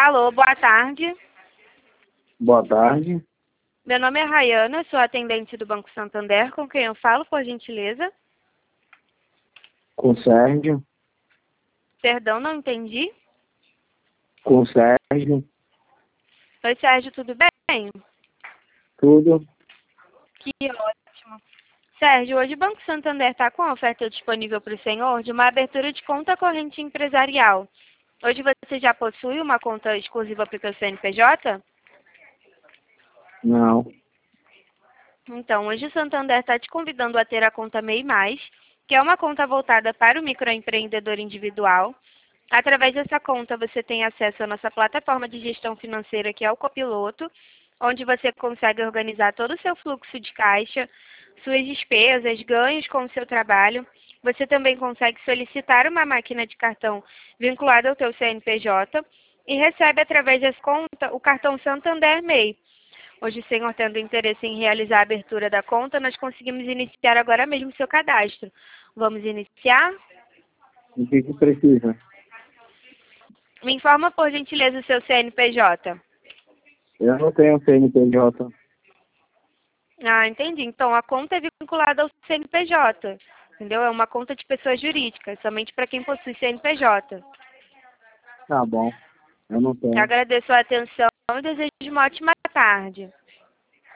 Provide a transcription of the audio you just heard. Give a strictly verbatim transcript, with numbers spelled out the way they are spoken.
Alô, boa tarde. Boa tarde. Meu nome é Rayana, sou atendente do Banco Santander. Com quem eu falo, por gentileza? Com Sérgio. Perdão, não entendi. Com Sérgio. Oi, Sérgio, tudo bem? Tudo. Que ótimo. Sérgio, hoje o Banco Santander está com a oferta disponível para o senhor de uma abertura de conta corrente empresarial. Hoje você já possui uma conta exclusiva para o seu C N P J? Não. Então, hoje o Santander está te convidando a ter a conta MEI Mais, que é uma conta voltada para o microempreendedor individual. Através dessa conta, você tem acesso à nossa plataforma de gestão financeira, que é o Copiloto, onde você consegue organizar todo o seu fluxo de caixa, suas despesas, ganhos com o seu trabalho. Você também consegue solicitar uma máquina de cartão vinculada ao teu C N P J e recebe, através dessa conta, o cartão Santander MEI. Hoje, o senhor tendo interesse em realizar a abertura da conta, nós conseguimos iniciar agora mesmo o seu cadastro. Vamos iniciar? O que que precisa? Me informa, por gentileza, o seu C N P J. Eu não tenho C N P J. Ah, entendi. Então, a conta é vinculada ao C N P J. Entendeu? É uma conta de pessoa jurídica, somente para quem possui C N P J. Tá bom. Eu não Eu tenho. agradeço a atenção e desejo uma ótima tarde.